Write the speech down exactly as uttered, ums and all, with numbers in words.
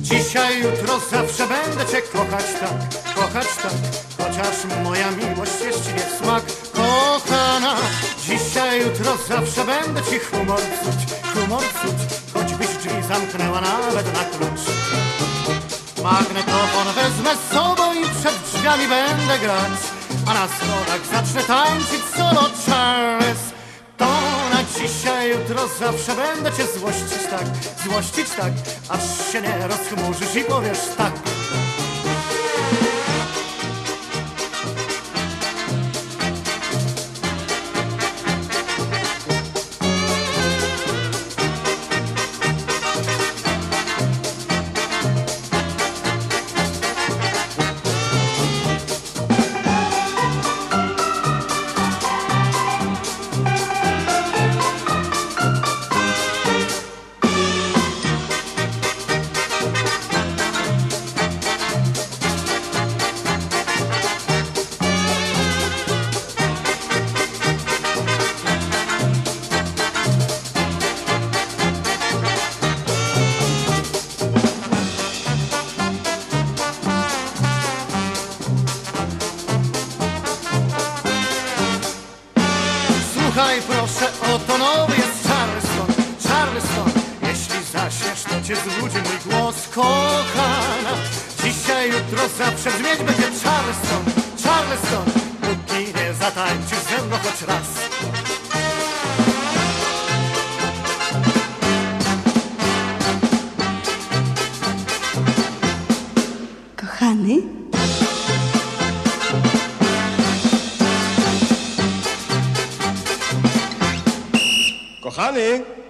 Dzisiaj, jutro, zawsze będę cię kochać tak, kochać tak. Chociaż moja miłość jest ci nie w smak. Kochana, dzisiaj, jutro, zawsze będę ci humor psuć, humor psuć. Choćbyś drzwi zamknęła nawet na klucz. Magnetofon wezmę z sobą i przed drzwiami będę grać, a na schodach zacznę tańczyć solo Charles. To na dzisiaj, jutro, zawsze będę cię złościć tak, złościć tak, aż się nie rozchmurzysz i powiesz tak. Słuchaj proszę, oto nowy jest Charleston, Charleston. Jeśli zaśniesz, to cię zbudzi mój głos. Kochana, dzisiaj, jutro, zawsze brzmieć będzie Charleston, Charleston. Póki nie zatańczysz ze mną choć raz. Kochany? Kochany!